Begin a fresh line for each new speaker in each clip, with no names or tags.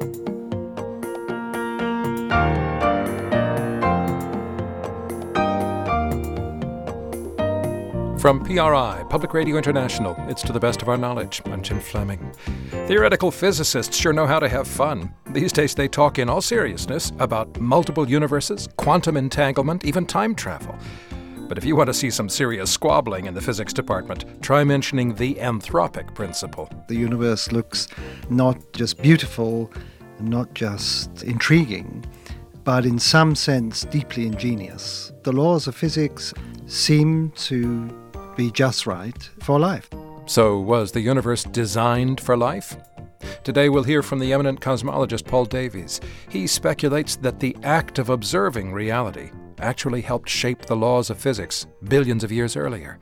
From PRI, Public Radio International, it's To the Best of Our Knowledge. I'm Jim Fleming. Theoretical physicists sure know how to have fun. These days they talk in all seriousness about multiple universes, quantum entanglement, even time travel. But if you want to see some serious squabbling in the physics department, try mentioning the anthropic principle.
The universe looks not just beautiful, not just intriguing, but in some sense deeply ingenious. The laws of physics seem to be just right for life.
So was the universe designed for life? Today we'll hear from the eminent cosmologist Paul Davies. He speculates that the act of observing reality actually helped shape the laws of physics billions of years earlier.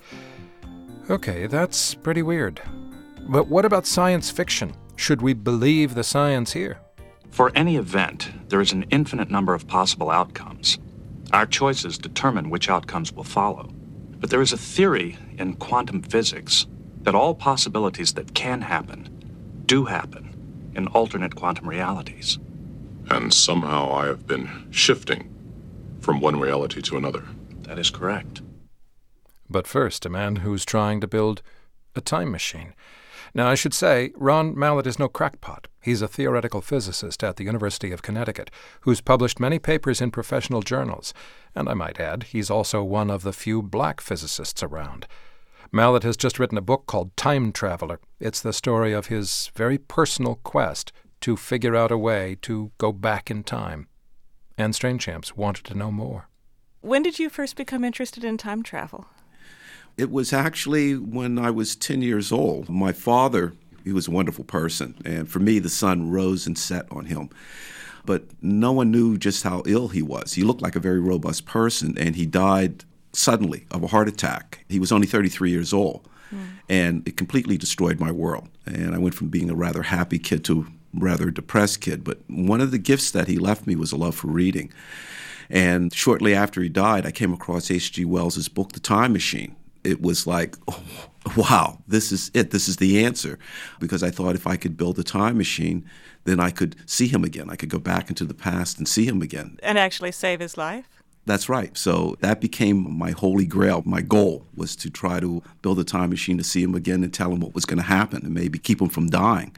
Okay, that's pretty weird. But what about science fiction? Should we believe the science here?
For any event, there is an infinite number of possible outcomes. Our choices determine which outcomes will follow. But there is a theory in quantum physics that all possibilities that can happen do happen in alternate quantum realities.
And somehow I have been shifting from one reality to another.
That is correct.
But first, a man who's trying to build a time machine. Now, I should say, Ron Mallett is no crackpot. He's a theoretical physicist at the University of Connecticut who's published many papers in professional journals. And I might add, he's also one of the few black physicists around. Mallett has just written a book called Time Traveler. It's the story of his very personal quest to figure out a way to go back in time. And Strainchamps wanted to know more.
When did you first become interested in time travel?
It was actually when I was 10 years old. My father, he was a wonderful person, and for me, the sun rose and set on him. But no one knew just how ill he was. He looked like a very robust person, and he died suddenly of a heart attack. He was only 33 years old, and it completely destroyed my world. And I went from being a rather happy kid to a rather depressed kid. But one of the gifts that he left me was a love for reading. And shortly after he died, I came across H.G. Wells' book, The Time Machine. It was like, oh, wow, this is it. This is the answer. Because I thought if I could build a time machine, then I could see him again. I could go back into the past and see him again.
And actually save his life?
That's right. So that became my holy grail. My goal was to try to build a time machine to see him again and tell him what was going to happen and maybe keep him from dying.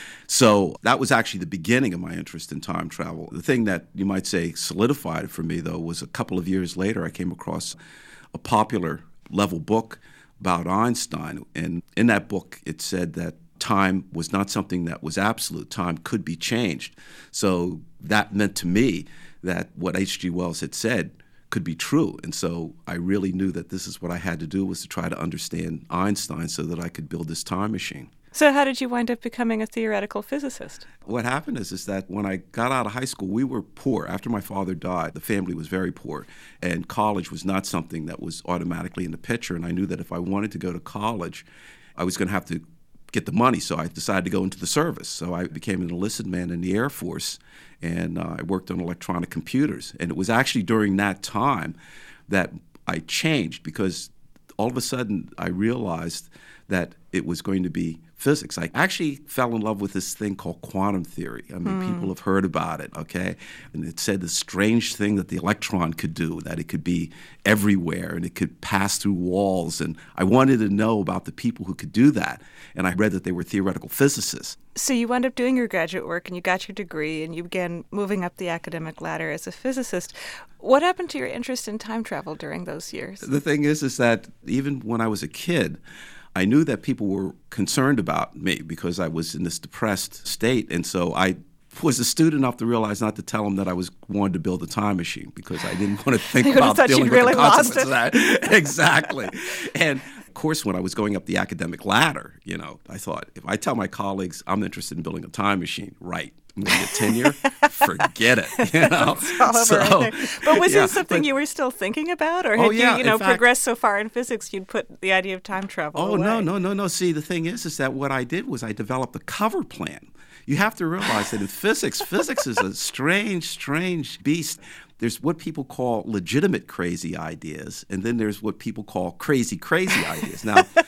So that was actually the beginning of my interest in time travel. The thing that you might say solidified it for me, though, was a couple of years later I came across a popular level book about Einstein. And in that book, it said that time was not something that was absolute. Time could be changed. So that meant to me that what H.G. Wells had said could be true. And so I really knew that this is what I had to do, was to try to understand Einstein so that I could build this time machine.
So how did you wind up becoming a theoretical physicist?
What happened is that when I got out of high school, we were poor. After my father died, the family was very poor, and college was not something that was automatically in the picture. And I knew that if I wanted to go to college, I was going to have to get the money, so I decided to go into the service. So I became an enlisted man in the Air Force, and I worked on electronic computers. And it was actually during that time that I changed, because all of a sudden I realized that it was going to be physics. I actually fell in love with this thing called quantum theory. I mean, people have heard about it, okay? And it said this strange thing that the electron could do, that it could be everywhere and it could pass through walls. And I wanted to know about the people who could do that. And I read that they were theoretical physicists.
So you wound up doing your graduate work and you got your degree and you began moving up the academic ladder as a physicist. What happened to your interest in time travel during those years?
The thing is that even when I was a kid, I knew that people were concerned about me because I was in this depressed state. And so I was astute enough to realize not to tell them that I was wanted to build a time machine, because I didn't want to think about dealing with the consequences of that. Exactly. And of course, when I was going up the academic ladder, I thought, if I tell my colleagues I'm interested in building a time machine, right, I'm going to get tenure, forget it.
It's all over right there. But was it something you were still thinking about? Or had you progressed so far in physics you'd put the idea of time travel away?
No. See, the thing is that what I did was I developed a cover plan. You have to realize that in physics is a strange beast. There's what people call legitimate crazy ideas, and then there's what people call crazy ideas. Now,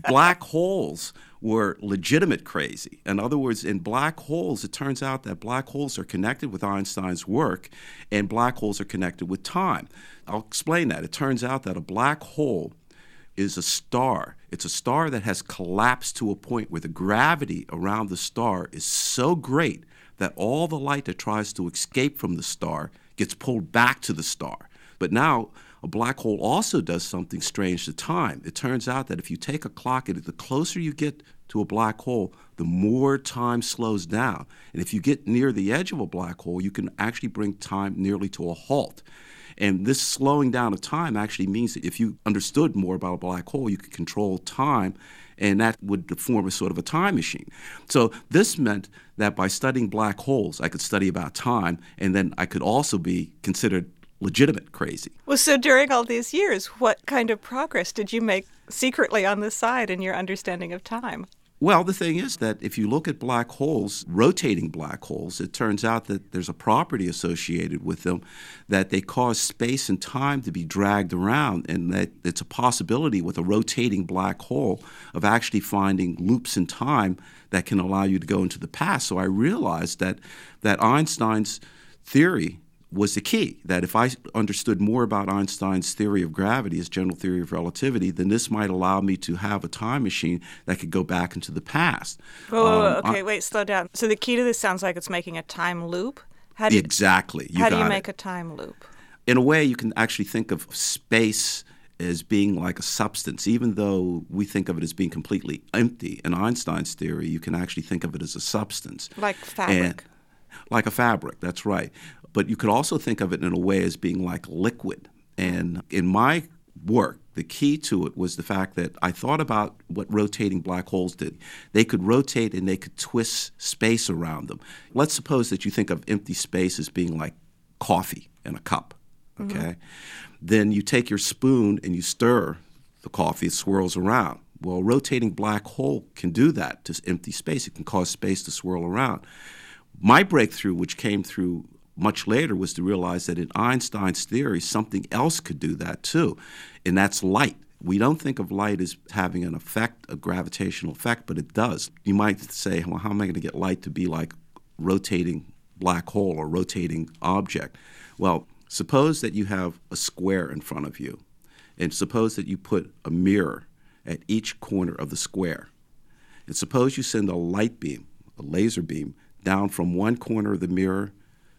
black holes were legitimate crazy. In other words, in black holes, it turns out that black holes are connected with Einstein's work, and black holes are connected with time. I'll explain that. It turns out that a black hole is a star. It's a star that has collapsed to a point where the gravity around the star is so great that all the light that tries to escape from the star gets pulled back to the star. But now, a black hole also does something strange to time. It turns out that if you take a clock, the closer you get to a black hole, the more time slows down. And if you get near the edge of a black hole, you can actually bring time nearly to a halt. And this slowing down of time actually means that if you understood more about a black hole, you could control time, and that would form a sort of a time machine. So this meant that by studying black holes, I could study about time, and then I could also be considered legitimate crazy.
Well, so during all these years, what kind of progress did you make secretly on the side in your understanding of time?
Well, the thing is that if you look at black holes, rotating black holes, it turns out that there's a property associated with them that they cause space and time to be dragged around, and that it's a possibility with a rotating black hole of actually finding loops in time that can allow you to go into the past. So I realized that Einstein's theory was the key, that if I understood more about Einstein's theory of gravity, his general theory of relativity, then this might allow me to have a time machine that could go back into the past.
Wait, slow down. So the key to this sounds like it's making a time loop?
Exactly.
How do you make a time loop?
In a way, you can actually think of space as being like a substance. Even though we think of it as being completely empty, in Einstein's theory, you can actually think of it as a substance.
Like fabric.
Like a fabric, that's right. But you could also think of it in a way as being like liquid. And in my work, the key to it was the fact that I thought about what rotating black holes did. They could rotate and they could twist space around them. Let's suppose that you think of empty space as being like coffee in a cup, okay? Mm-hmm. Then you take your spoon and you stir the coffee, it swirls around. Well, a rotating black hole can do that to empty space. It can cause space to swirl around. My breakthrough, which came through much later, was to realize that in Einstein's theory, something else could do that too, and that's light. We don't think of light as having an effect, a gravitational effect, but it does. You might say, well, how am I going to get light to be like rotating black hole or rotating object? Well, suppose that you have a square in front of you, and suppose that you put a mirror at each corner of the square. And suppose you send a light beam, a laser beam, down from one corner of the mirror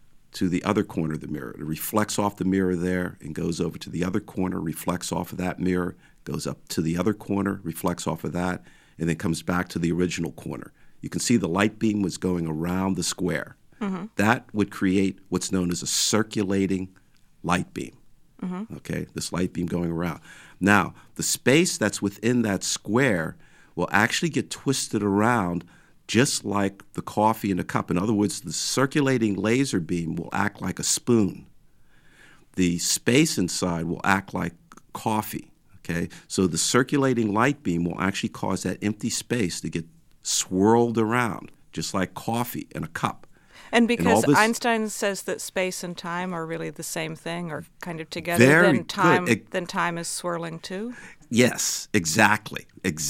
to the other corner of the mirror. It reflects off the mirror there and goes over to the other corner, reflects off of that mirror, goes up to the other corner, reflects off of that, and then comes back to the original corner. You can see the light beam was going around the square. Mm-hmm. That would create what's known as a circulating light beam. Mm-hmm. Okay, this light beam going around. Now, the space that's within that square will actually get twisted around just like the coffee in a cup. In other words, the circulating laser beam will act like a spoon. The space inside will act like coffee, okay? So the circulating light beam will actually cause that empty space to get swirled around, just like coffee in a cup.
And because Einstein says that space and time are really the same thing or kind of together, then time is swirling too?
Yes, exactly.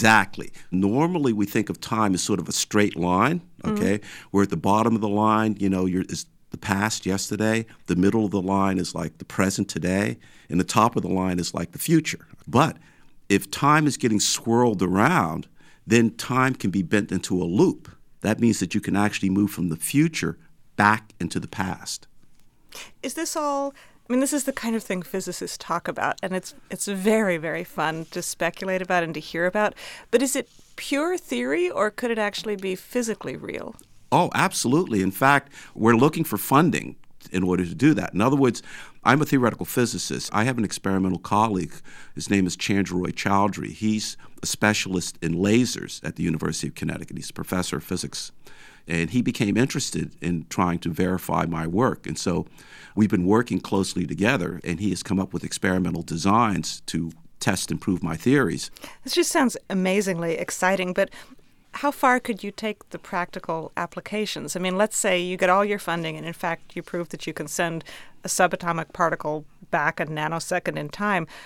Normally we think of time as sort of a straight line, okay, where at the bottom of the line, is the past, yesterday, the middle of the line is like the present, today, and the top of the line is like the future. But if time is getting swirled around, then time can be bent into a loop. That means that you can actually move from the future back into the past.
Is this all... this is the kind of thing physicists talk about, and it's very, very fun to speculate about and to hear about. But is it pure theory, or could it actually be physically real?
Oh, absolutely. In fact, we're looking for funding in order to do that. In other words, I'm a theoretical physicist. I have an experimental colleague. His name is Chandra Chowdhury. He's a specialist in lasers at the University of Connecticut. He's a professor of physics. And he became interested in trying to verify my work. And so we've been working closely together, and he has come up with experimental designs to test and prove my theories.
This just sounds amazingly exciting, but how far could you take the practical applications? Let's say you get all your funding, and in fact you prove that you can send a subatomic particle back a nanosecond in time.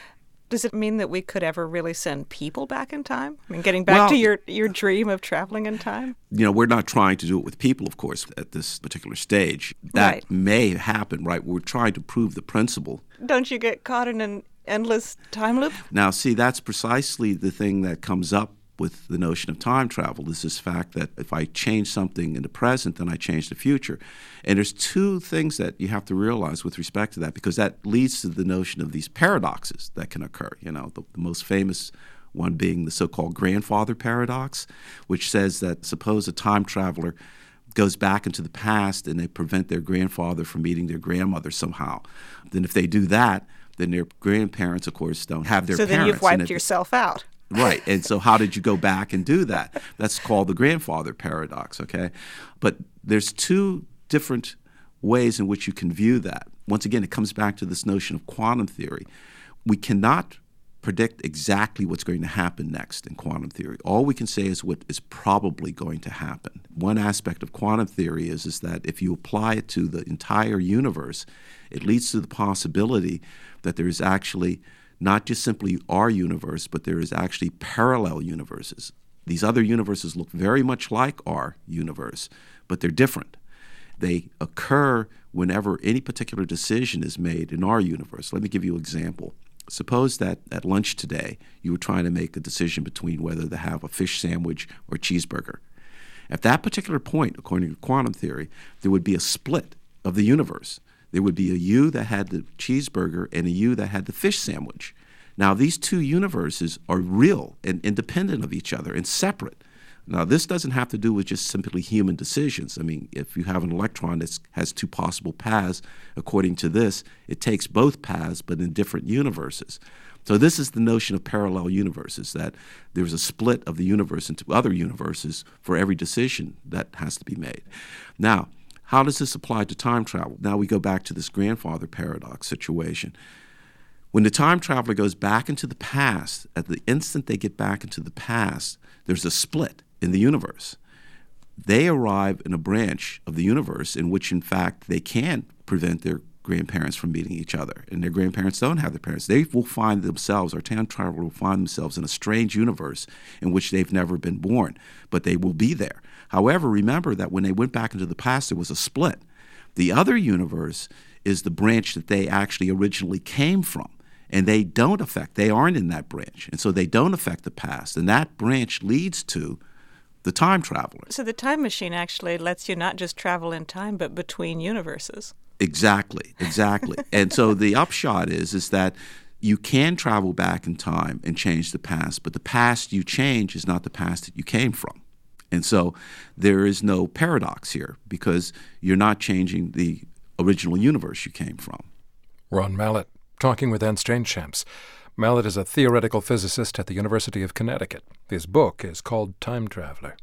Does it mean that we could ever really send people back in time? I mean, getting back to your dream of traveling in time?
We're not trying to do it with people, of course, at this particular stage. That may happen, right? We're trying to prove the principle.
Don't you get caught in an endless time loop?
Now, see, that's precisely the thing that comes up with the notion of time travel, is this fact that if I change something in the present, then I change the future. And there's two things that you have to realize with respect to that, because that leads to the notion of these paradoxes that can occur. The most famous one being the so-called grandfather paradox, which says that suppose a time traveler goes back into the past and they prevent their grandfather from meeting their grandmother somehow. Then if they do that, then their grandparents, of course, don't have their parents.
So then you've wiped yourself out.
Right. And so how did you go back and do that? That's called the grandfather paradox, okay? But there's two different ways in which you can view that. Once again, it comes back to this notion of quantum theory. We cannot predict exactly what's going to happen next in quantum theory. All we can say is what is probably going to happen. One aspect of quantum theory is that if you apply it to the entire universe, it leads to the possibility that there is actually not just simply our universe, but there is actually parallel universes. These other universes look very much like our universe, but they're different. They occur whenever any particular decision is made in our universe. Let me give you an example. Suppose that at lunch today, you were trying to make a decision between whether to have a fish sandwich or a cheeseburger. At that particular point, according to quantum theory, there would be a split of the universe. There would be a you that had the cheeseburger and a you that had the fish sandwich. Now, these two universes are real and independent of each other and separate. Now, this doesn't have to do with just simply human decisions. I mean, if you have an electron that has two possible paths, according to this, it takes both paths but in different universes. So this is the notion of parallel universes, that there's a split of the universe into other universes for every decision that has to be made. Now, how does this apply to time travel? Now we go back to this grandfather paradox situation. When the time traveler goes back into the past, at the instant they get back into the past, there's a split in the universe. They arrive in a branch of the universe in which, in fact, they can prevent their grandparents from meeting each other, and their grandparents don't have their parents. They will find themselves, our time traveler will find themselves in a strange universe in which they've never been born, but they will be there. However, remember that when they went back into the past, there was a split. The other universe is the branch that they actually originally came from, and they aren't in that branch, and so they don't affect the past, and that branch leads to the time traveler.
So the time machine actually lets you not just travel in time, but between universes.
Exactly. And so the upshot is that you can travel back in time and change the past, but the past you change is not the past that you came from. And so there is no paradox here because you're not changing the original universe you came from.
Ron Mallett, talking with Anne Strainchamps. Mallett is a theoretical physicist at the University of Connecticut. His book is called Time Traveler.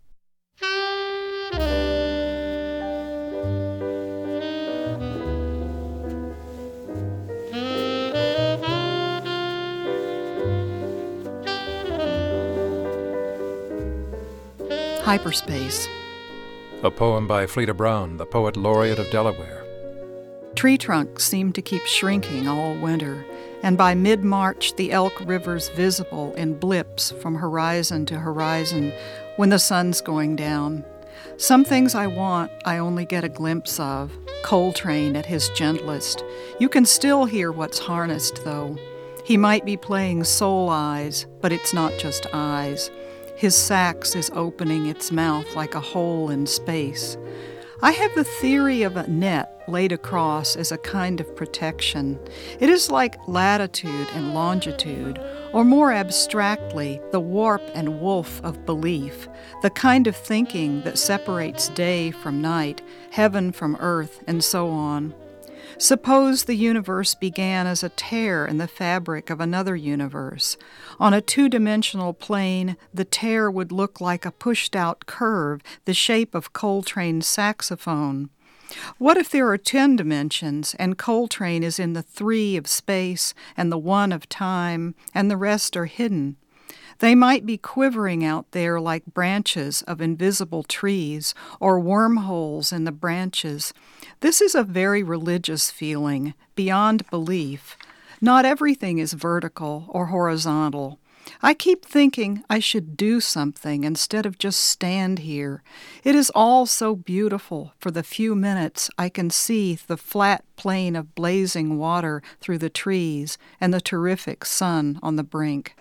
Hyperspace.
A poem by Fleda Brown, the poet laureate of Delaware.
Tree trunks seem to keep shrinking all winter, and by mid-March the Elk River's visible in blips from horizon to horizon when the sun's going down. Some things I want, I only get a glimpse of. Coltrane at his gentlest. You can still hear what's harnessed, though. He might be playing soul eyes, but it's not just eyes. His sax is opening its mouth like a hole in space. I have the theory of a net laid across as a kind of protection. It is like latitude and longitude, or more abstractly, the warp and woof of belief, the kind of thinking that separates day from night, heaven from earth, and so on. Suppose the universe began as a tear in the fabric of another universe. On a two-dimensional plane, the tear would look like a pushed-out curve, the shape of Coltrane's saxophone. What if there are 10 dimensions, and Coltrane is in the 3 of space and the 1 of time, and the rest are hidden? They might be quivering out there like branches of invisible trees or wormholes in the branches. This is a very religious feeling, beyond belief. Not everything is vertical or horizontal. I keep thinking I should do something instead of just stand here. It is all so beautiful for the few minutes I can see the flat plain of blazing water through the trees and the terrific sun on the brink.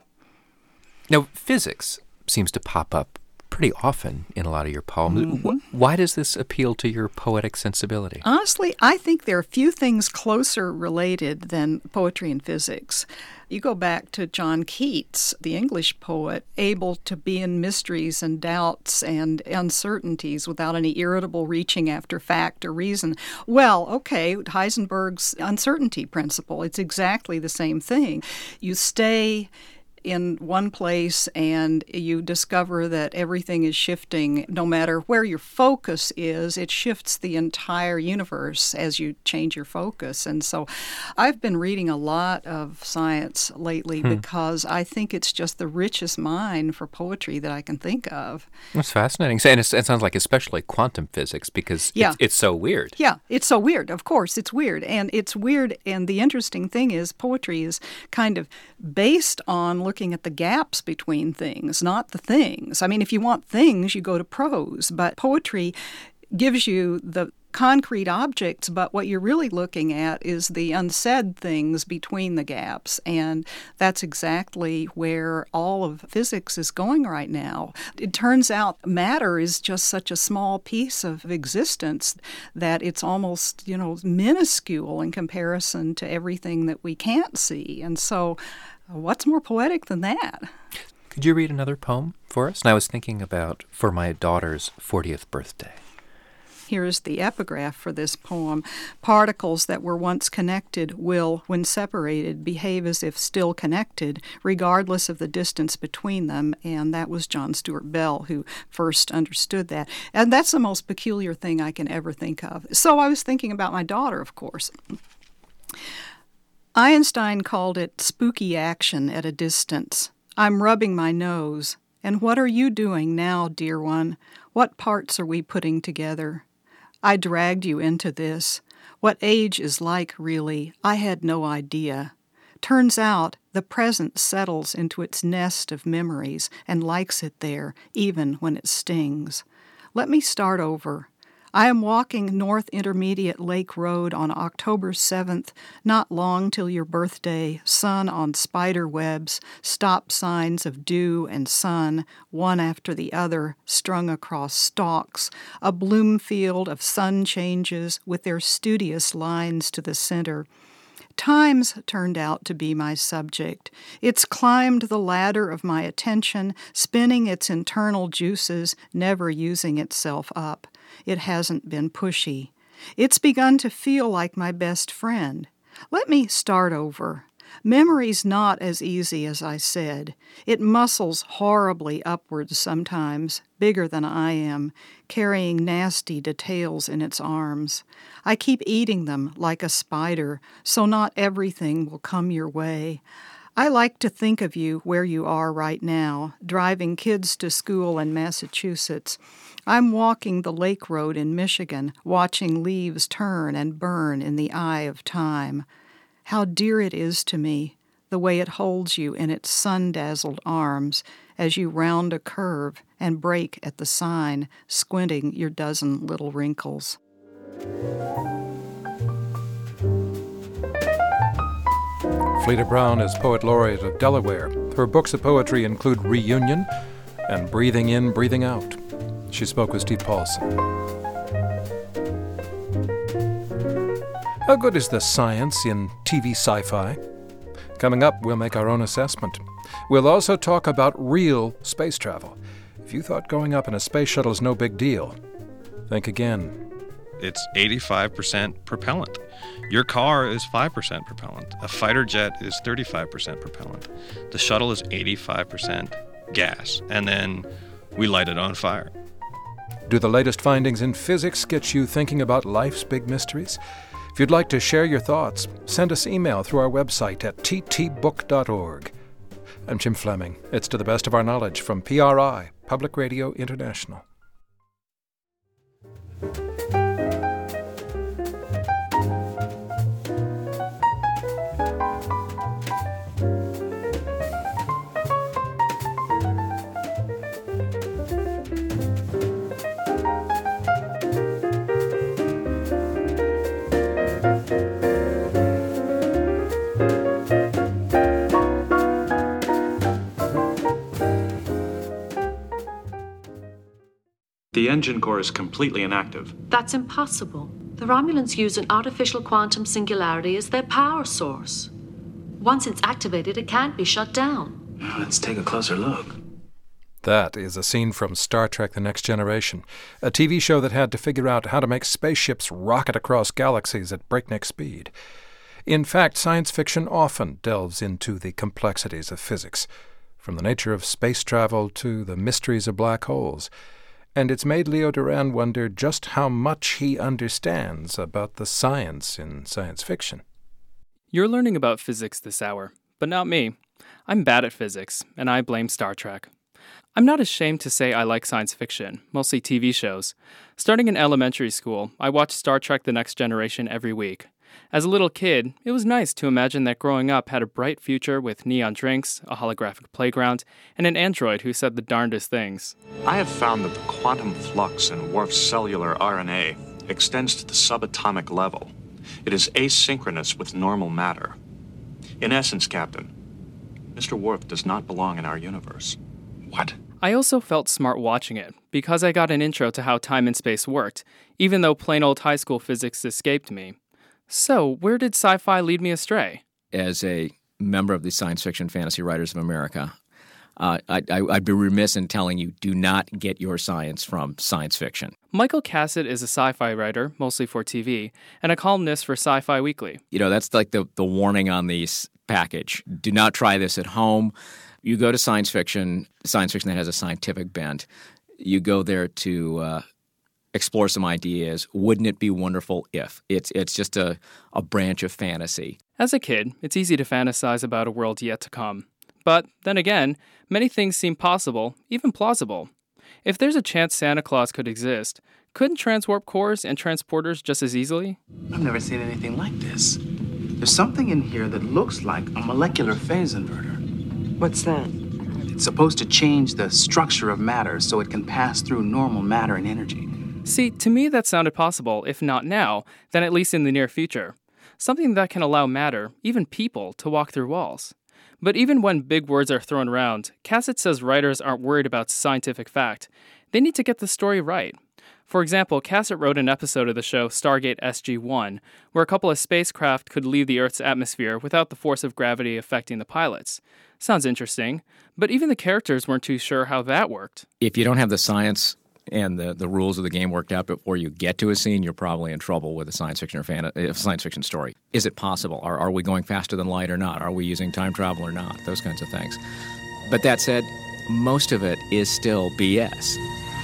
Now, physics seems to pop up pretty often in a lot of your poems.
Mm-hmm.
Why does this appeal to your poetic sensibility?
Honestly, I think there are few things closer related than poetry and physics. You go back to John Keats, the English poet, able to be in mysteries and doubts and uncertainties without any irritable reaching after fact or reason. Well, okay, Heisenberg's uncertainty principle, it's exactly the same thing. You stay in one place and you discover that everything is shifting. No matter where your focus is, it shifts the entire universe as you change your focus. And so I've been reading a lot of science lately because I think it's just the richest mine for poetry that I can think of.
That's fascinating. And it sounds like especially quantum physics because it's so weird.
Yeah, it's so weird. Of course, it's weird. And it's weird. And the interesting thing is poetry is kind of based on looking at the gaps between things, not the things. I mean, if you want things, you go to prose, but poetry gives you the concrete objects, but what you're really looking at is the unsaid things between the gaps, and that's exactly where all of physics is going right now. It turns out matter is just such a small piece of existence that it's almost, minuscule in comparison to everything that we can't see, and so what's more poetic than that?
Could you read another poem for us? And I was thinking about For My Daughter's 40th Birthday.
Here is the epigraph for this poem. Particles that were once connected will, when separated, behave as if still connected, regardless of the distance between them. And that was John Stuart Bell who first understood that. And that's the most peculiar thing I can ever think of. So I was thinking about my daughter, of course. Einstein called it spooky action at a distance. I'm rubbing my nose. And what are you doing now, dear one? What parts are we putting together? I dragged you into this. What age is like, really? I had no idea. Turns out the present settles into its nest of memories and likes it there, even when it stings. Let me start over. I am walking North Intermediate Lake Road on October 7th, not long till your birthday, sun on spider webs, stop signs of dew and sun, one after the other, strung across stalks, a bloom field of sun changes with their studious lines to the center. Time's turned out to be my subject. It's climbed the ladder of my attention, spinning its internal juices, never using itself up. It hasn't been pushy. It's begun to feel like my best friend. Let me start over. Memory's not as easy as I said. It muscles horribly upwards sometimes, bigger than I am, carrying nasty details in its arms. I keep eating them like a spider, so not everything will come your way. I like to think of you where you are right now, driving kids to school in Massachusetts. I'm walking the lake road in Michigan, watching leaves turn and burn in the eye of time. How dear it is to me, the way it holds you in its sun-dazzled arms as you round a curve and break at the sign, squinting your dozen little wrinkles.
Fleda Brown is Poet Laureate of Delaware. Her books of poetry include Reunion and Breathing In, Breathing Out. She spoke with Steve Paulson. How good is the science in TV sci-fi? Coming up, we'll make our own assessment. We'll also talk about real space travel. If you thought going up in a space shuttle is no big deal, think again.
It's 85% propellant. Your car is 5% propellant. A fighter jet is 35% propellant. The shuttle is 85% gas. And then we light it on fire.
Do the latest findings in physics get you thinking about life's big mysteries? If you'd like to share your thoughts, send us email through our website at ttbook.org. I'm Jim Fleming. It's To the Best of Our Knowledge from PRI, Public Radio International.
engine core is completely inactive.
That's impossible. The Romulans use an artificial quantum singularity as their power source. Once it's activated, it can't be shut down.
Let's take a closer look.
That is a scene from Star Trek The Next Generation, a TV show that had to figure out how to make spaceships rocket across galaxies at breakneck speed. In fact, science fiction often delves into the complexities of physics, from the nature of space travel to the mysteries of black holes. And it's made Leo Duran wonder just how much he understands about the science in science fiction.
You're learning about physics this hour, but not me. I'm bad at physics, and I blame Star Trek. I'm not ashamed to say I like science fiction, mostly TV shows. Starting in elementary school, I watched Star Trek The Next Generation every week. As a little kid, it was nice to imagine that growing up had a bright future with neon drinks, a holographic playground, and an android who said the darndest things.
I have found that the quantum flux in Worf's cellular RNA extends to the subatomic level. It is asynchronous with normal matter. In essence, Captain, Mr. Worf does not belong in our universe. What?
I also felt smart watching it, because I got an intro to how time and space worked, even though plain old high school physics escaped me. So, where did sci-fi lead me astray?
As a member of the Science Fiction Fantasy Writers of America, I'd be remiss in telling you, do not get your science from science fiction.
Michael Cassett is a sci-fi writer, mostly for TV, and a columnist for Sci-Fi Weekly.
You know, that's like the warning on the package. Do not try this at home. You go to science fiction that has a scientific bent. You go there to explore some ideas. Wouldn't it be wonderful if? It's just a branch of fantasy.
As a kid, it's easy to fantasize about a world yet to come. But then again, many things seem possible, even plausible. If there's a chance Santa Claus could exist, couldn't transwarp cores and transporters just as easily?
I've never seen anything like this. There's something in here that looks like a molecular phase inverter.
What's that?
It's supposed to change the structure of matter so it can pass through normal matter and energy.
See, to me that sounded possible, if not now, then at least in the near future. Something that can allow matter, even people, to walk through walls. But even when big words are thrown around, Cassett says writers aren't worried about scientific fact. They need to get the story right. For example, Cassett wrote an episode of the show Stargate SG-1, where a couple of spacecraft could leave the Earth's atmosphere without the force of gravity affecting the pilots. Sounds interesting, but even the characters weren't too sure how that worked.
If you don't have the science and the rules of the game worked out before you get to a scene, you're probably in trouble with a science fiction or science fiction story. Is it possible? Are we going faster than light or not? Are we using time travel or not? Those kinds of things. But that said, most of it is still BS.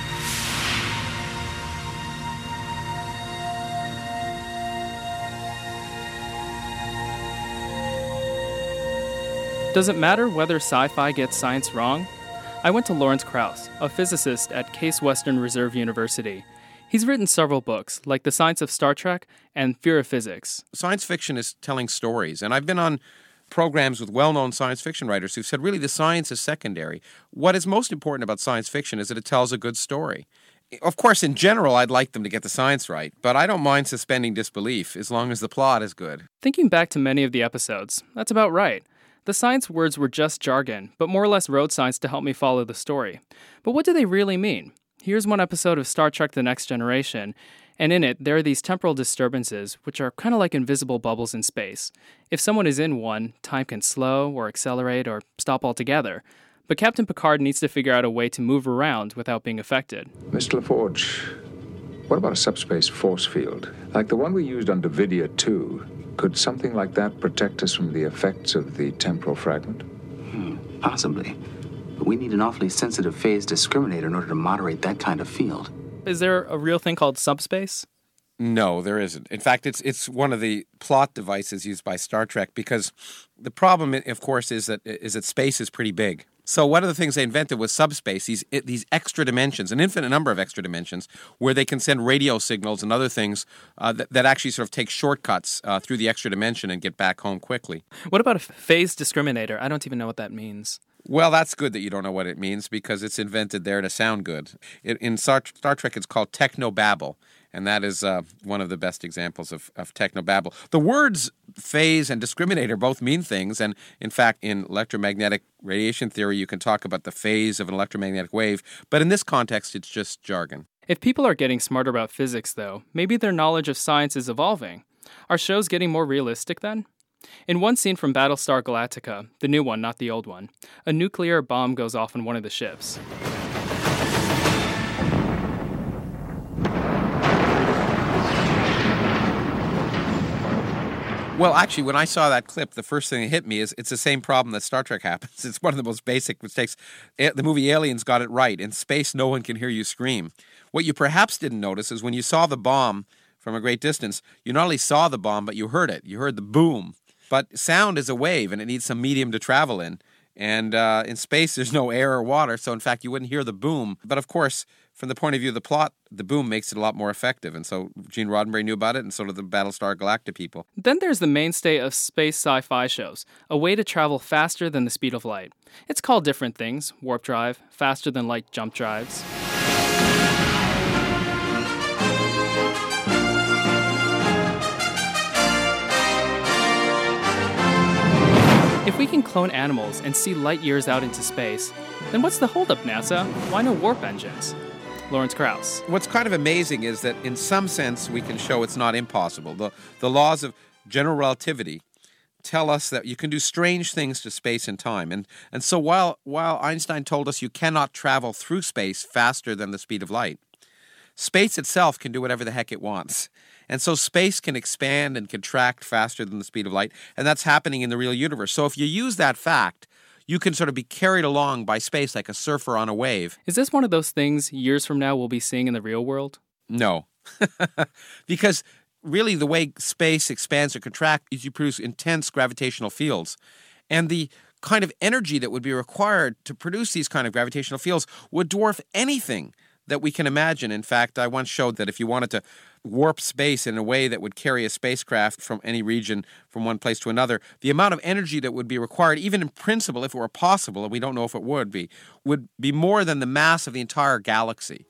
Does it matter whether sci-fi gets science wrong? I went to Lawrence Krauss, a physicist at Case Western Reserve University. He's written several books, like The Science of Star Trek and Fear of Physics.
Science fiction is telling stories, and I've been on programs with well-known science fiction writers who've said, really, the science is secondary. What is most important about science fiction is that it tells a good story. Of course, in general, I'd like them to get the science right, but I don't mind suspending disbelief as long as the plot is good.
Thinking back to many of the episodes, that's about right. The science words were just jargon, but more or less road signs to help me follow the story. But what do they really mean? Here's one episode of Star Trek The Next Generation, and in it, there are these temporal disturbances, which are kind of like invisible bubbles in space. If someone is in one, time can slow, or accelerate, or stop altogether. But Captain Picard needs to figure out a way to move around without being affected.
Mr. LaForge, what about a subspace force field? Like the one we used on Davidia 2? Could something like that protect us from the effects of the temporal fragment?
Possibly. But we need an awfully sensitive phase discriminator in order to moderate that kind of field.
Is there a real thing called subspace?
No, there isn't. In fact, it's one of the plot devices used by Star Trek because the problem, of course, is that space is pretty big. So one of the things they invented was subspace, these extra dimensions, an infinite number of extra dimensions, where they can send radio signals and other things that actually sort of take shortcuts through the extra dimension and get back home quickly.
What about a phase discriminator? I don't even know what that means.
Well, that's good that you don't know what it means because it's invented there to sound good. In Star Trek, it's called technobabble. And that is one of the best examples of technobabble. The words phase and discriminator both mean things. And in fact, in electromagnetic radiation theory, you can talk about the phase of an electromagnetic wave. But in this context, it's just jargon.
If people are getting smarter about physics, though, maybe their knowledge of science is evolving. Are shows getting more realistic then? In one scene from Battlestar Galactica, the new one, not the old one, a nuclear bomb goes off on one of the ships.
Well, actually, when I saw that clip, the first thing that hit me is it's the same problem that Star Trek happens. It's one of the most basic mistakes. The movie Aliens got it right. In space, no one can hear you scream. What you perhaps didn't notice is when you saw the bomb from a great distance, you not only saw the bomb, but you heard it. You heard the boom. But sound is a wave, and it needs some medium to travel in. And in space, there's no air or water, so in fact, you wouldn't hear the boom. But of course, from the point of view of the plot, the boom makes it a lot more effective. And so Gene Roddenberry knew about it, and so did the Battlestar Galactica people.
Then there's the mainstay of space sci-fi shows, a way to travel faster than the speed of light. It's called different things: warp drive, faster than light jump drives. If we can clone animals and see light years out into space, then what's the holdup, NASA? Why no warp engines? Lawrence Krauss.
What's kind of amazing is that in some sense we can show it's not impossible. The laws of general relativity tell us that you can do strange things to space and time. And so while Einstein told us you cannot travel through space faster than the speed of light, space itself can do whatever the heck it wants. And so space can expand and contract faster than the speed of light, and that's happening in the real universe. So if you use that fact, you can sort of be carried along by space like a surfer on a wave.
Is this one of those things years from now we'll be seeing in the real world?
No. Because really the way space expands or contracts is you produce intense gravitational fields. And the kind of energy that would be required to produce these kind of gravitational fields would dwarf anything that we can imagine. In fact, I once showed that if you wanted to warp space in a way that would carry a spacecraft from any region from one place to another, the amount of energy that would be required, even in principle, if it were possible, and we don't know if it would be more than the mass of the entire galaxy.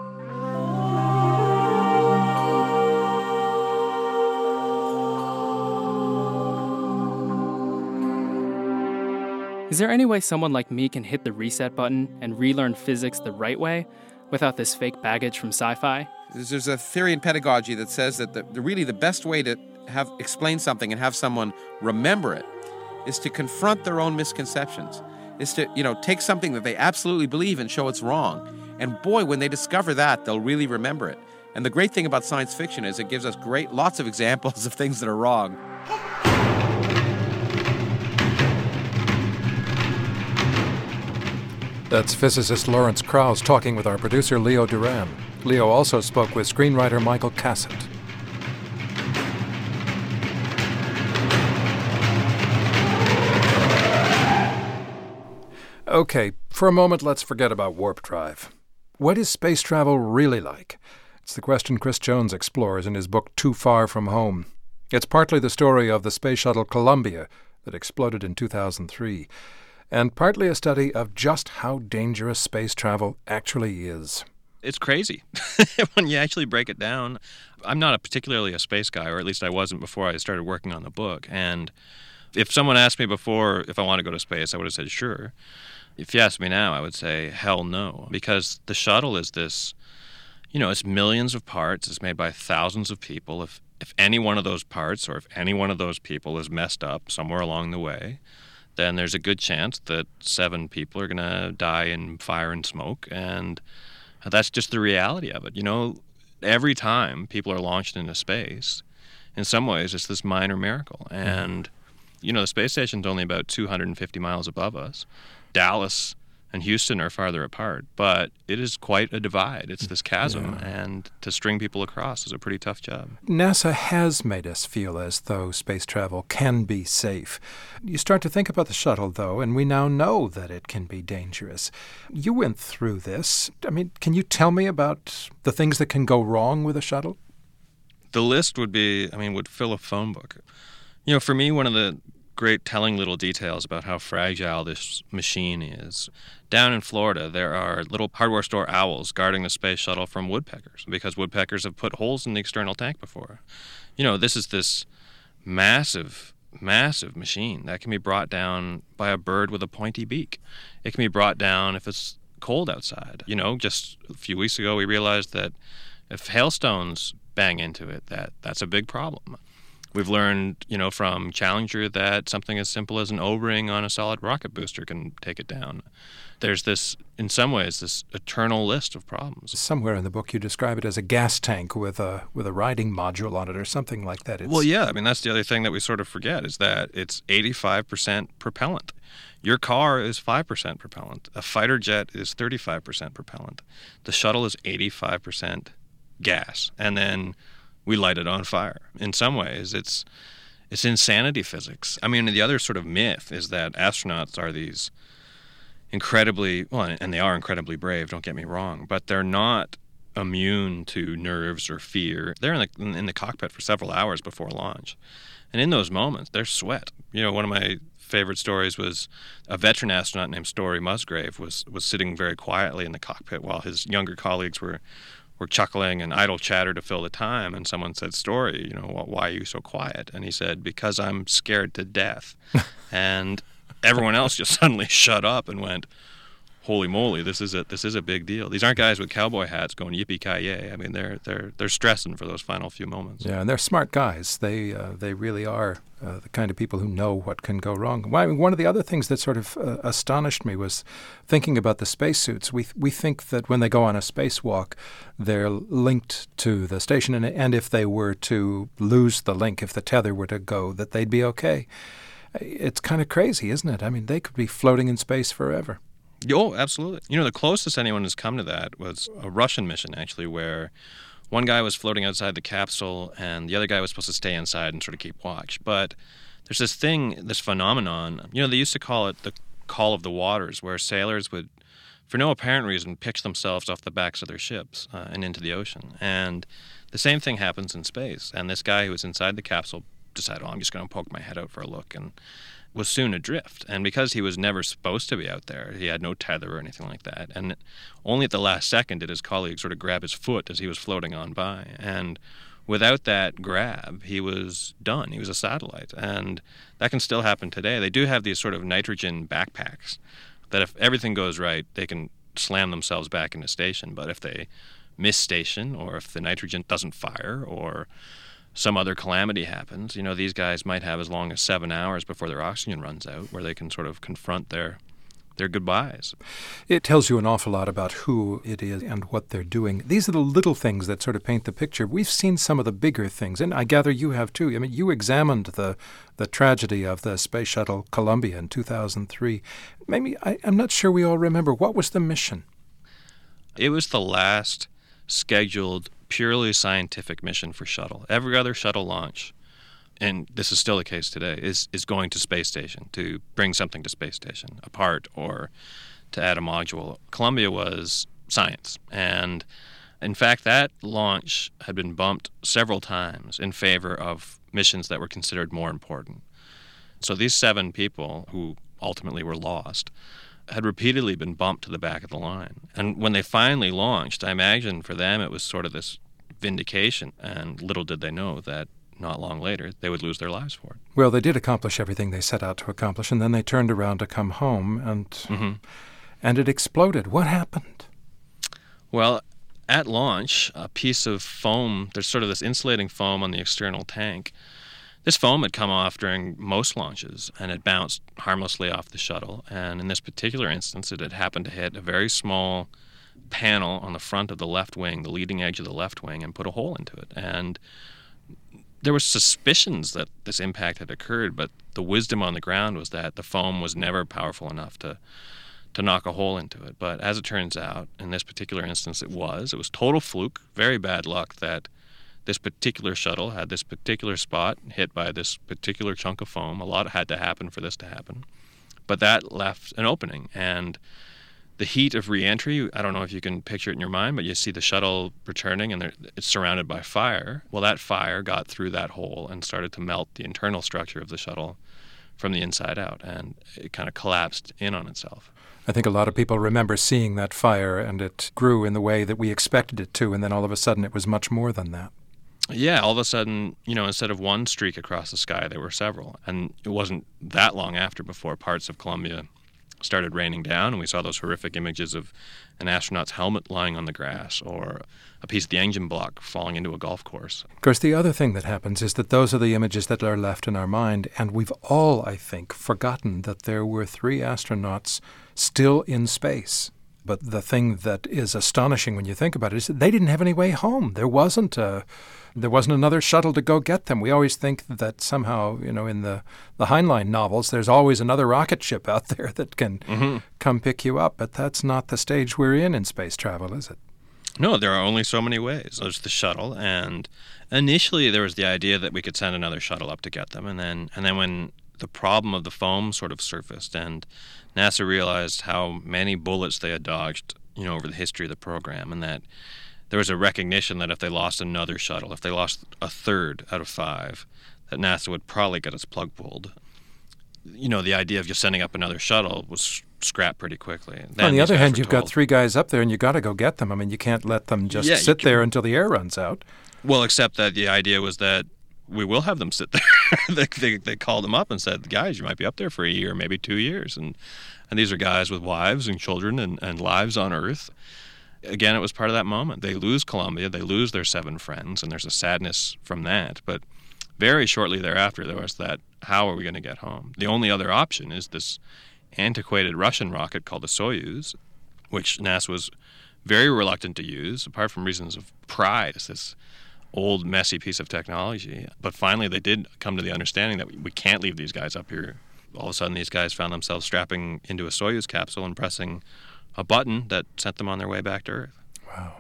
Is there any way someone like me can hit the reset button and relearn physics the right way without this fake baggage from sci-fi?
There's a theory in pedagogy that says that really the best way to explain something and have someone remember it is to confront their own misconceptions, is to take something that they absolutely believe and show it's wrong. And boy, when they discover that, they'll really remember it. And the great thing about science fiction is it gives us lots of examples of things that are wrong.
That's physicist Lawrence Krauss talking with our producer Leo Duran. Leo also spoke with screenwriter Michael Cassett. Okay, for a moment let's forget about warp drive. What is space travel really like? It's the question Chris Jones explores in his book Too Far From Home. It's partly the story of the space shuttle Columbia that exploded in 2003. And partly a study of just how dangerous space travel actually is.
It's crazy when you actually break it down. I'm not particularly a space guy, or at least I wasn't before I started working on the book. And if someone asked me before if I want to go to space, I would have said sure. If you ask me now, I would say hell no. Because the shuttle is this, it's millions of parts. It's made by thousands of people. If any one of those parts or if any one of those people is messed up somewhere along the way, then there's a good chance that 7 people are going to die in fire and smoke, and that's just the reality of it. Every time people are launched into space, in some ways it's this minor miracle. And, the space station's only about 250 miles above us. Dallas and Houston are farther apart, but it is quite a divide. It's this chasm, and to string people across is a pretty tough job.
NASA has made us feel as though space travel can be safe. You start to think about the shuttle, though, and we now know that it can be dangerous. You went through this. Can you tell me about the things that can go wrong with a shuttle?
The list would fill a phone book. For me, one of the great telling little details about how fragile this machine is. Down in Florida, there are little hardware store owls guarding the space shuttle from woodpeckers because woodpeckers have put holes in the external tank before. This is this massive, massive machine that can be brought down by a bird with a pointy beak. It can be brought down if it's cold outside. Just a few weeks ago we realized that if hailstones bang into it, that's a big problem. We've learned, from Challenger that something as simple as an O-ring on a solid rocket booster can take it down. There's this, in some ways, this eternal list of problems.
Somewhere in the book you describe it as a gas tank with a riding module on it or something like that.
Well, yeah. That's the other thing that we sort of forget is that it's 85% propellant. Your car is 5% propellant. A fighter jet is 35% propellant. The shuttle is 85% gas. And then we light it on fire. In some ways, it's insanity physics. The other sort of myth is that astronauts are these incredibly, and they are incredibly brave, don't get me wrong, but they're not immune to nerves or fear. They're in the cockpit for several hours before launch. And in those moments, they're sweat. One of my favorite stories was a veteran astronaut named Story Musgrave was sitting very quietly in the cockpit while his younger colleagues were chuckling and idle chatter to fill the time, and someone said, Story, why are you so quiet? And he said, because I'm scared to death. And everyone else just suddenly shut up and went, holy moly, this is a big deal. These aren't guys with cowboy hats going yippee-ki-yay. They're stressing for those final few moments.
Yeah, and they're smart guys. They really are the kind of people who know what can go wrong. One of the other things that sort of astonished me was thinking about the spacesuits. We think that when they go on a spacewalk, they're linked to the station, and if they were to lose the link, if the tether were to go, that they'd be okay. It's kind of crazy, isn't it? They could be floating in space forever.
Oh, absolutely. The closest anyone has come to that was a Russian mission, actually, where one guy was floating outside the capsule and the other guy was supposed to stay inside and sort of keep watch. But there's this phenomenon, they used to call it the call of the waters, where sailors would, for no apparent reason, pitch themselves off the backs of their ships and into the ocean. And the same thing happens in space. And this guy who was inside the capsule decided, I'm just going to poke my head out for a look, and was soon adrift. And because he was never supposed to be out there, he had no tether or anything like that. And only at the last second did his colleague sort of grab his foot as he was floating on by. And without that grab, he was done. He was a satellite. And that can still happen today. They do have these sort of nitrogen backpacks that if everything goes right, they can slam themselves back into station. But if they miss station, or if the nitrogen doesn't fire, or some other calamity happens, these guys might have as long as 7 hours before their oxygen runs out, where they can sort of confront their goodbyes.
It tells you an awful lot about who it is and what they're doing. These are the little things that sort of paint the picture. We've seen some of the bigger things, and I gather you have too. You examined the tragedy of the Space Shuttle Columbia in 2003. Maybe, I'm not sure we all remember. What was the mission?
It was the last scheduled purely scientific mission for shuttle. Every other shuttle launch, and this is still the case today, is going to space station to bring something to space station, a part or to add a module. Columbia was science. And in fact, that launch had been bumped several times in favor of missions that were considered more important. So these 7 people who ultimately were lost had repeatedly been bumped to the back of the line. And when they finally launched, I imagine for them it was sort of this vindication, and little did they know that not long later they would lose their lives for it.
Well, they did accomplish everything they set out to accomplish, and then they turned around to come home, and it exploded. What happened?
Well, at launch, a piece of foam, there's sort of this insulating foam on the external tank. This foam had come off during most launches, and it bounced harmlessly off the shuttle. And in this particular instance, it had happened to hit a very small panel on the front of the left wing, the leading edge of the left wing, and put a hole into it. And there were suspicions that this impact had occurred, but the wisdom on the ground was that the foam was never powerful enough to knock a hole into it. But as it turns out, in this particular instance, it was total fluke, very bad luck that this particular shuttle had this particular spot hit by this particular chunk of foam. A lot had to happen for this to happen. But that left an opening. And the heat of re-entry, I don't know if you can picture it in your mind, but you see the shuttle returning and it's surrounded by fire. Well, that fire got through that hole and started to melt the internal structure of the shuttle from the inside out. And it kind of collapsed in on itself.
I think a lot of people remember seeing that fire, and it grew in the way that we expected it to, and then all of a sudden it was much more than that.
Yeah, all of a sudden, instead of one streak across the sky, there were several. And it wasn't that long after before parts of Columbia started raining down, and we saw those horrific images of an astronaut's helmet lying on the grass or a piece of the engine block falling into a golf course.
Of course, the other thing that happens is that those are the images that are left in our mind, and we've all, I think, forgotten that there were 3 astronauts still in space. But the thing that is astonishing when you think about it is that they didn't have any way home. There wasn't another shuttle to go get them. We always think that somehow, in the Heinlein novels, there's always another rocket ship out there that can come pick you up. But that's not the stage we're in space travel, is it?
No, there are only so many ways. There's the shuttle, and initially there was the idea that we could send another shuttle up to get them, and then when the problem of the foam sort of surfaced, and NASA realized how many bullets they had dodged, over the history of the program, and that there was a recognition that if they lost another shuttle, if they lost a third out of 5, that NASA would probably get its plug pulled. The idea of just sending up another shuttle was scrapped pretty quickly. Then
on the other hand, you've got 3 guys up there, and you got to go get them. I mean, you can't let them just sit there until the air runs out.
Well, except that the idea was that we will have them sit there. they called them up and said, guys, you might be up there for a year, maybe 2 years. And these are guys with wives and children and lives on Earth. Again, it was part of that moment. They lose Columbia, they lose their 7 friends, and there's a sadness from that. But very shortly thereafter, there was that, how are we going to get home? The only other option is this antiquated Russian rocket called the Soyuz, which NASA was very reluctant to use, apart from reasons of pride. It's this old, messy piece of technology. But finally, they did come to the understanding that we can't leave these guys up here. All of a sudden, these guys found themselves strapping into a Soyuz capsule and pressing a button that sent them on their way back to Earth.
Wow.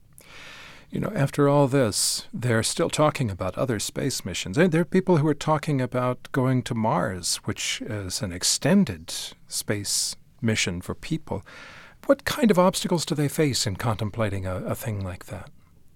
After all this, they're still talking about other space missions. There are people who are talking about going to Mars, which is an extended space mission for people. What kind of obstacles do they face in contemplating a thing like that?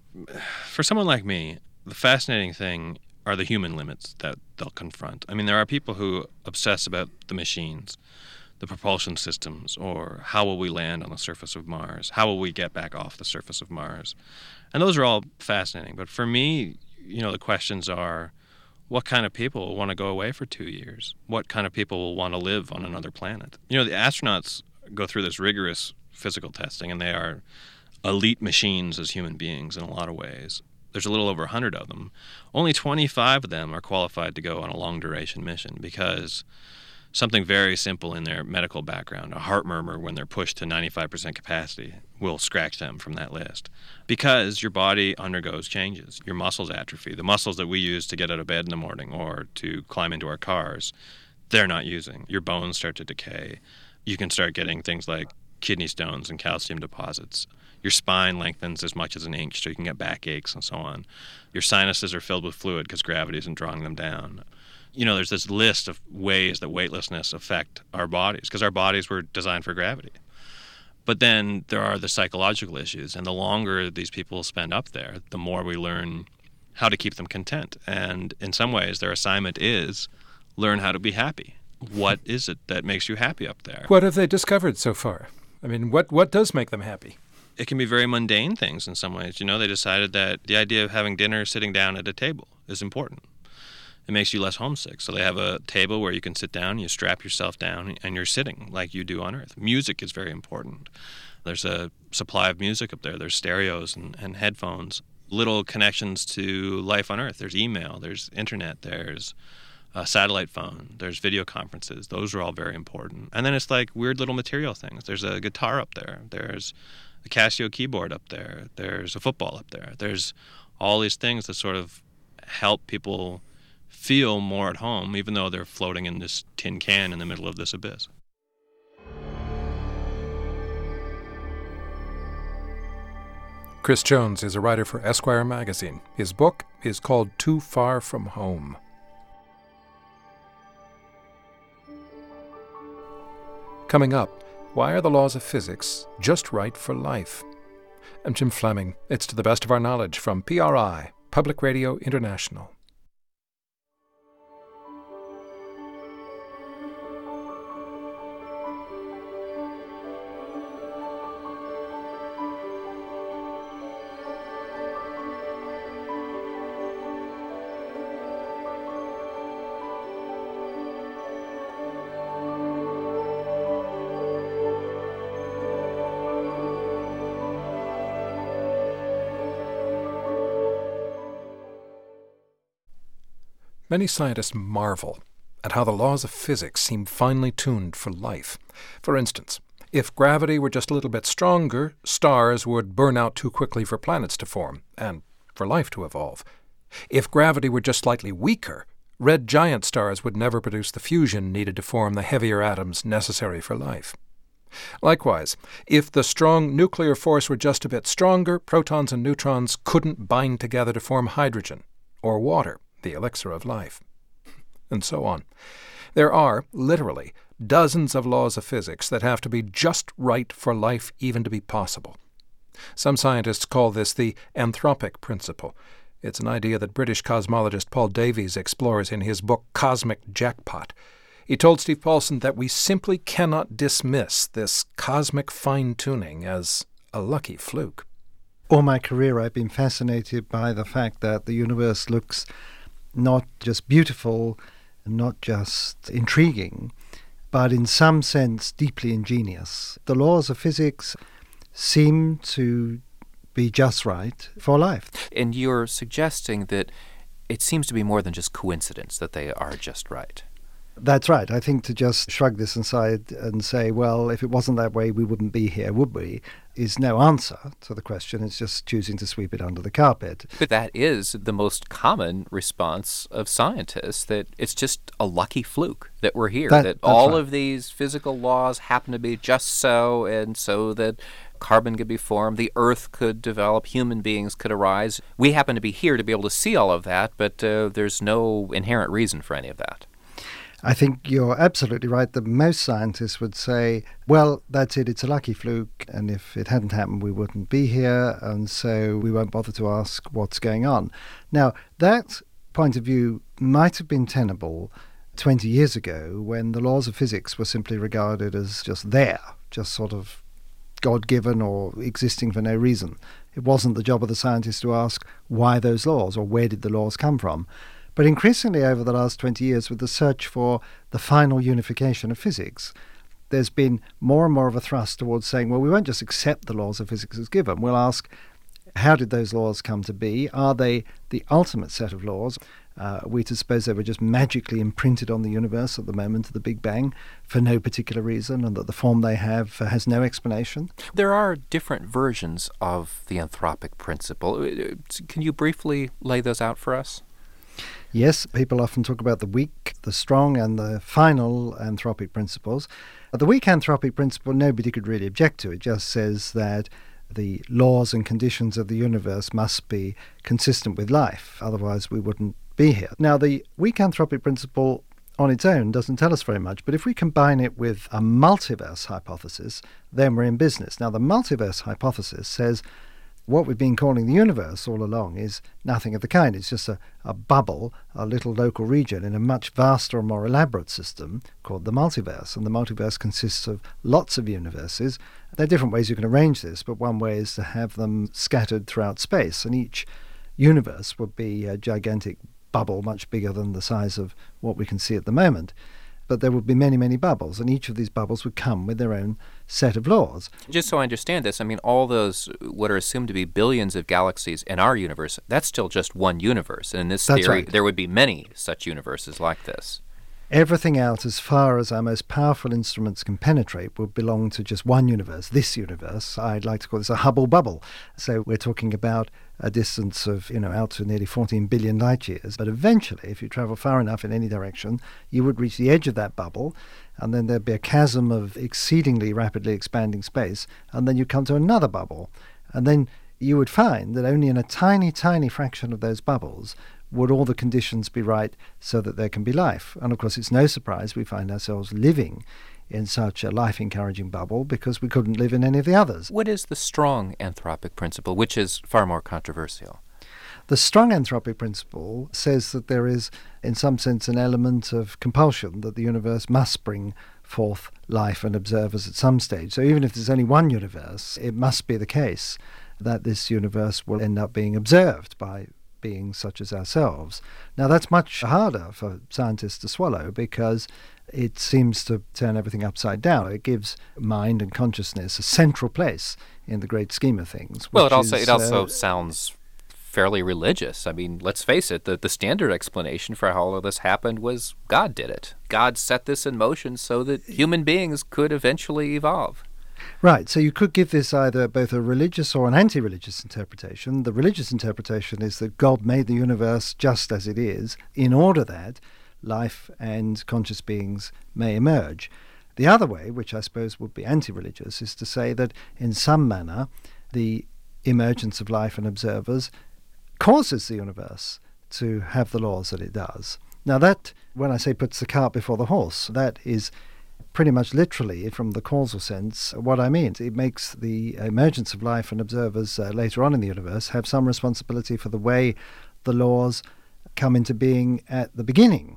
For someone like me, the fascinating thing are the human limits that they'll confront. I mean, there are people who obsess about the machines, the propulsion systems, or how will we land on the surface of Mars? How will we get back off the surface of Mars? And those are all fascinating. But for me, the questions are, what kind of people will want to go away for 2 years? What kind of people will want to live on another planet? The astronauts go through this rigorous physical testing, and they are elite machines as human beings in a lot of ways. There's a little over 100 of them. Only 25 of them are qualified to go on a long-duration mission because something very simple in their medical background, a heart murmur when they're pushed to 95% capacity, will scratch them from that list. Because your body undergoes changes. Your muscles atrophy. The muscles that we use to get out of bed in the morning or to climb into our cars, they're not using. Your bones start to decay. You can start getting things like kidney stones and calcium deposits. Your spine lengthens as much as an inch, so you can get backaches and so on. Your sinuses are filled with fluid because gravity isn't drawing them down. There's this list of ways that weightlessness affect our bodies, because our bodies were designed for gravity. But then there are the psychological issues, and the longer these people spend up there, the more we learn how to keep them content. And in some ways, their assignment is learn how to be happy. What is it that makes you happy up there?
What have they discovered so far? I mean, what does make them happy?
It can be very mundane things in some ways. They decided that the idea of having dinner sitting down at a table is important. It makes you less homesick. So they have a table where you can sit down, you strap yourself down, and you're sitting like you do on Earth. Music is very important. There's a supply of music up there. There's stereos and headphones, little connections to life on Earth. There's email, there's internet, there's a satellite phone, there's video conferences. Those are all very important. And then it's like weird little material things. There's a guitar up there. There's a Casio keyboard up there. There's a football up there. There's all these things that sort of help people feel more at home, even though they're floating in this tin can in the middle of this abyss.
Chris Jones is a writer for Esquire magazine. His book is called Too Far From Home. Coming up, why are the laws of physics just right for life? I'm Jim Fleming. It's To the Best of Our Knowledge from PRI, Public Radio International. Many scientists marvel at how the laws of physics seem finely tuned for life. For instance, if gravity were just a little bit stronger, stars would burn out too quickly for planets to form, and for life to evolve. If gravity were just slightly weaker, red giant stars would never produce the fusion needed to form the heavier atoms necessary for life. Likewise, if the strong nuclear force were just a bit stronger, protons and neutrons couldn't bind together to form hydrogen, or water, the elixir of life, and so on. There are, literally, dozens of laws of physics that have to be just right for life even to be possible. Some scientists call this the anthropic principle. It's an idea that British cosmologist Paul Davies explores in his book Cosmic Jackpot. He told Steve Paulson that we simply cannot dismiss this cosmic fine-tuning as a lucky fluke.
All my career I've been fascinated by the fact that the universe looks not just beautiful, not just intriguing, but in some sense deeply ingenious. The laws of physics seem to be just right for life.
And you're suggesting that it seems to be more than just coincidence that they are just right.
That's right. I think to just shrug this aside and say, well, if it wasn't that way, we wouldn't be here, would we, is no answer to the question. It's just choosing to sweep it under the carpet.
But that is the most common response of scientists, that it's just a lucky fluke that we're here, that all of these physical laws happen to be just so, and so that carbon could be formed, the Earth could develop, human beings could arise. We happen to be here to be able to see all of that, but there's no inherent reason for any of that.
I think you're absolutely right that most scientists would say, well, that's it, it's a lucky fluke, and if it hadn't happened, we wouldn't be here, and so we won't bother to ask what's going on. Now, that point of view might have been tenable 20 years ago when the laws of physics were simply regarded as just there, just sort of God-given or existing for no reason. It wasn't the job of the scientist to ask why those laws or where did the laws come from. But increasingly over the last 20 years, with the search for the final unification of physics, there's been more and more of a thrust towards saying, well, we won't just accept the laws of physics as given. We'll ask, how did those laws come to be? Are they the ultimate set of laws? We to suppose they were just magically imprinted on the universe at the moment of the Big Bang for no particular reason, and that the form they have has no explanation?
There are different versions of the anthropic principle. Can you briefly lay those out for us?
Yes, people often talk about the weak, the strong, and the final anthropic principles. The weak anthropic principle, nobody could really object to. It just says that the laws and conditions of the universe must be consistent with life, otherwise we wouldn't be here. Now, the weak anthropic principle on its own doesn't tell us very much, but if we combine it with a multiverse hypothesis, then we're in business. Now, the multiverse hypothesis says what we've been calling the universe all along is nothing of the kind. It's just a bubble, a little local region in a much vaster and more elaborate system called the multiverse. And the multiverse consists of lots of universes. There are different ways you can arrange this, but one way is to have them scattered throughout space. And each universe would be a gigantic bubble, much bigger than the size of what we can see at the moment. But there would be many, many bubbles, and each of these bubbles would come with their own set of laws.
Just so I understand this, I mean, all those, what are assumed to be billions of galaxies in our universe, that's still just one universe. And in this theory, there would be many such universes like this.
Everything else, as far as our most powerful instruments can penetrate, would belong to just one universe, this universe. I'd like to call this a Hubble bubble. So we're talking about a distance of, out to nearly 14 billion light years. But eventually, if you travel far enough in any direction, you would reach the edge of that bubble, and then there'd be a chasm of exceedingly rapidly expanding space, and then you'd come to another bubble. And then you would find that only in a tiny, tiny fraction of those bubbles would all the conditions be right so that there can be life. And of course, it's no surprise we find ourselves living in such a life-encouraging bubble because we couldn't live in any of the others.
What is the strong anthropic principle, which is far more controversial?
The strong anthropic principle says that there is, in some sense, an element of compulsion, that the universe must bring forth life and observers at some stage. So even if there's only one universe, it must be the case that this universe will end up being observed by beings such as ourselves. Now, that's much harder for scientists to swallow because it seems to turn everything upside down. It gives mind and consciousness a central place in the great scheme of things.
Well, it also sounds fairly religious. I mean, let's face it, the standard explanation for how all of this happened was God did it. God set this in motion so that human beings could eventually evolve.
Right, so you could give this either both a religious or an anti-religious interpretation. The religious interpretation is that God made the universe just as it is in order that life and conscious beings may emerge. The other way, which I suppose would be anti-religious, is to say that in some manner the emergence of life and observers causes the universe to have the laws that it does. Now that, when I say puts the cart before the horse, that is pretty much literally, from the causal sense, what I mean. It makes the emergence of life and observers later on in the universe have some responsibility for the way the laws come into being at the beginning.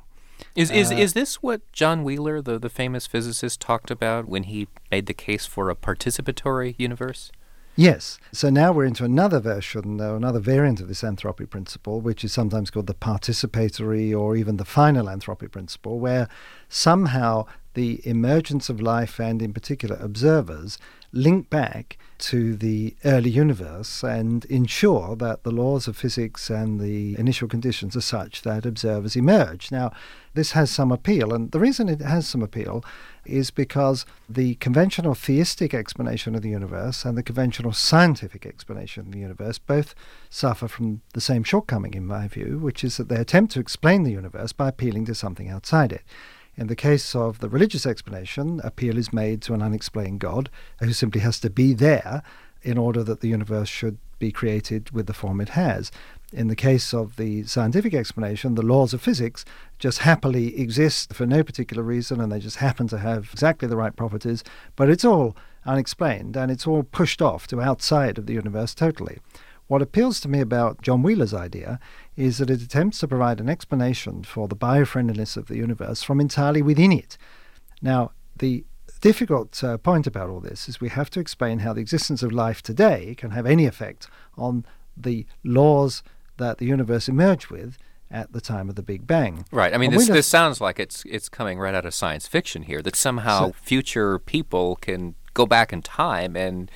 Is this what John Wheeler, the famous physicist, talked about when he made the case for a participatory universe?
Yes. So now we're into another version, another variant of this anthropic principle, which is sometimes called the participatory or even the final anthropic principle, where somehow the emergence of life and, in particular, observers link back to the early universe and ensure that the laws of physics and the initial conditions are such that observers emerge. Now, this has some appeal, and the reason it has some appeal is because the conventional theistic explanation of the universe and the conventional scientific explanation of the universe both suffer from the same shortcoming, in my view, which is that they attempt to explain the universe by appealing to something outside it. In the case of the religious explanation, appeal is made to an unexplained God who simply has to be there in order that the universe should be created with the form it has. In the case of the scientific explanation, the laws of physics just happily exist for no particular reason, and they just happen to have exactly the right properties, but it's all unexplained, and it's all pushed off to outside of the universe totally. What appeals to me about John Wheeler's idea is that it attempts to provide an explanation for the biofriendliness of the universe from entirely within it. Now, the difficult point about all this is we have to explain how the existence of life today can have any effect on the laws that the universe emerged with at the time of the Big Bang.
Right. I mean, this sounds like it's coming right out of science fiction here, that somehow future people can go back in time and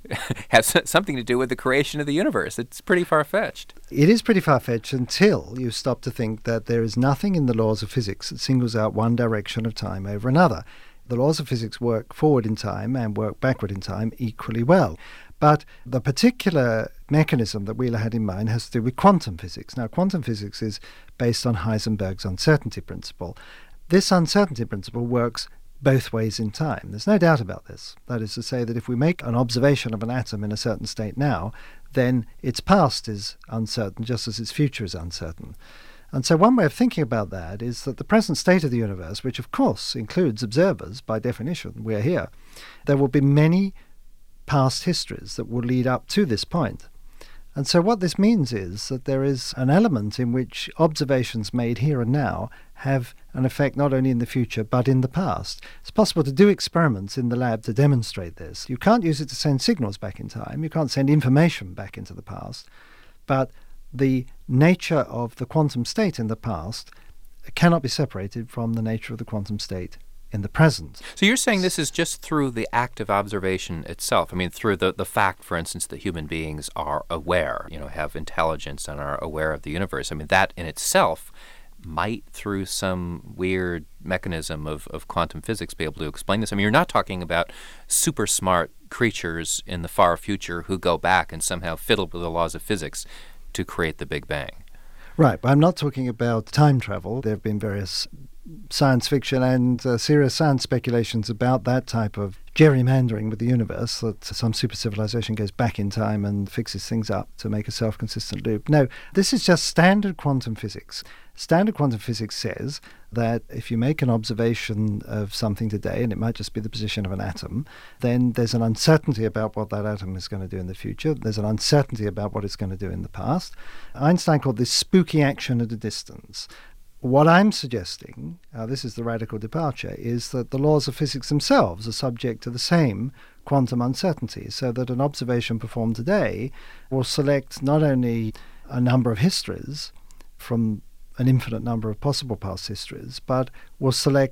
has something to do with the creation of the universe. It's pretty far-fetched.
It is pretty far-fetched until you stop to think that there is nothing in the laws of physics that singles out one direction of time over another. The laws of physics work forward in time and work backward in time equally well. But the particular mechanism that Wheeler had in mind has to do with quantum physics. Now, quantum physics is based on Heisenberg's uncertainty principle. This uncertainty principle works both ways in time. There's no doubt about this. That is to say that if we make an observation of an atom in a certain state now, then its past is uncertain just as its future is uncertain. And so one way of thinking about that is that the present state of the universe, which of course includes observers by definition, we're here, there will be many past histories that will lead up to this point. And so what this means is that there is an element in which observations made here and now have an effect not only in the future but in the past. It's possible to do experiments in the lab to demonstrate this. You can't use it to send signals back in time. You can't send information back into the past. But the nature of the quantum state in the past cannot be separated from the nature of the quantum state in the present.
So you're saying this is just through the act of observation itself? I mean, through the fact, for instance, that human beings are aware, have intelligence and are aware of the universe. I mean, that in itself might, through some weird mechanism of quantum physics, be able to explain this. I mean, you're not talking about super smart creatures in the far future who go back and somehow fiddle with the laws of physics to create the Big Bang.
Right, but I'm not talking about time travel. There have been various science fiction and serious science speculations about that type of gerrymandering with the universe, that some super civilization goes back in time and fixes things up to make a self-consistent loop. No, this is just standard quantum physics. Standard quantum physics says that if you make an observation of something today, and it might just be the position of an atom, then there's an uncertainty about what that atom is going to do in the future. There's an uncertainty about what it's going to do in the past. Einstein called this spooky action at a distance. What I'm suggesting, this is the radical departure, is that the laws of physics themselves are subject to the same quantum uncertainty, so that an observation performed today will select not only a number of histories from an infinite number of possible past histories, but will select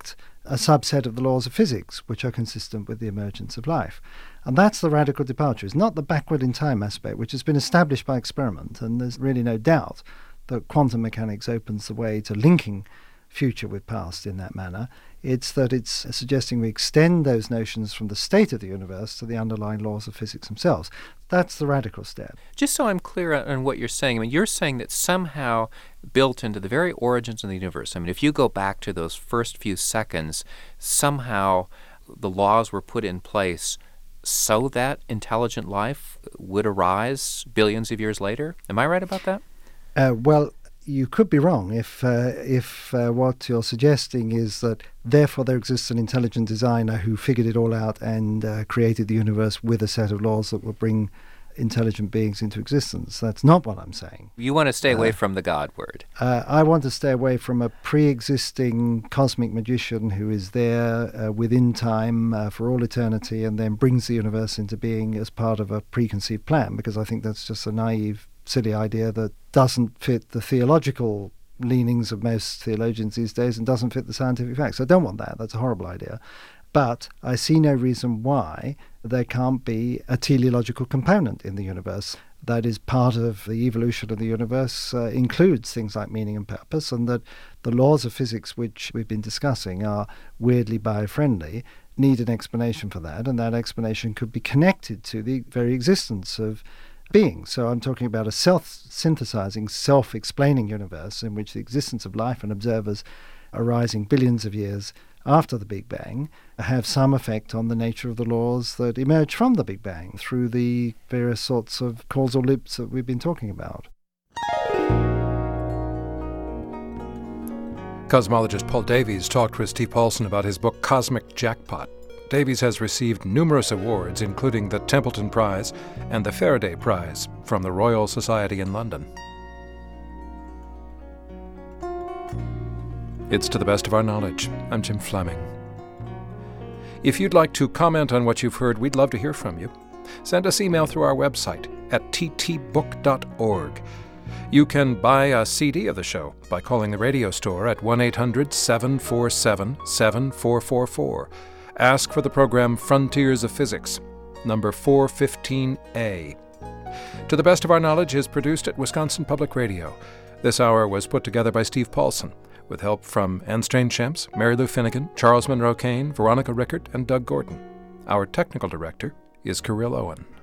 a subset of the laws of physics which are consistent with the emergence of life. And that's the radical departure. It's not the backward in time aspect, which has been established by experiment, and there's really no doubt that quantum mechanics opens the way to linking future with past in that manner. It's that it's suggesting we extend those notions from the state of the universe to the underlying laws of physics themselves. That's the radical step.
Just so I'm clear on what you're saying, I mean, you're saying that somehow built into the very origins of the universe, I mean, if you go back to those first few seconds, somehow the laws were put in place so that intelligent life would arise billions of years later? Am I right about that?
Well, you could be wrong if what you're suggesting is that therefore there exists an intelligent designer who figured it all out and created the universe with a set of laws that will bring intelligent beings into existence. That's not what I'm saying.
You want to stay away from the God word.
I want to stay away from a pre-existing cosmic magician who is there within time for all eternity and then brings the universe into being as part of a preconceived plan, because I think that's just a naive, silly idea that doesn't fit the theological leanings of most theologians these days and doesn't fit the scientific facts. I don't want that. That's a horrible idea. But I see no reason why there can't be a teleological component in the universe that is part of the evolution of the universe, includes things like meaning and purpose, and that the laws of physics which we've been discussing are weirdly bio-friendly, need an explanation for that, and that explanation could be connected to the very existence of being. So I'm talking about a self-synthesizing, self-explaining universe in which the existence of life and observers arising billions of years after the Big Bang have some effect on the nature of the laws that emerge from the Big Bang through the various sorts of causal loops that we've been talking about.
Cosmologist Paul Davies talked with Steve Paulson about his book Cosmic Jackpot. Davies has received numerous awards, including the Templeton Prize and the Faraday Prize from the Royal Society in London. It's To the Best of Our Knowledge. I'm Jim Fleming. If you'd like to comment on what you've heard, we'd love to hear from you. Send us email through our website at ttbook.org. You can buy a CD of the show by calling the radio store at 1-800-747-7444. Ask for the program Frontiers of Physics, number 415A. To the Best of Our Knowledge is produced at Wisconsin Public Radio. This hour was put together by Steve Paulson, with help from Anne Strange-Shemps, Mary Lou Finnegan, Charles Monroe Kane, Veronica Rickert, and Doug Gordon. Our technical director is Kirill Owen.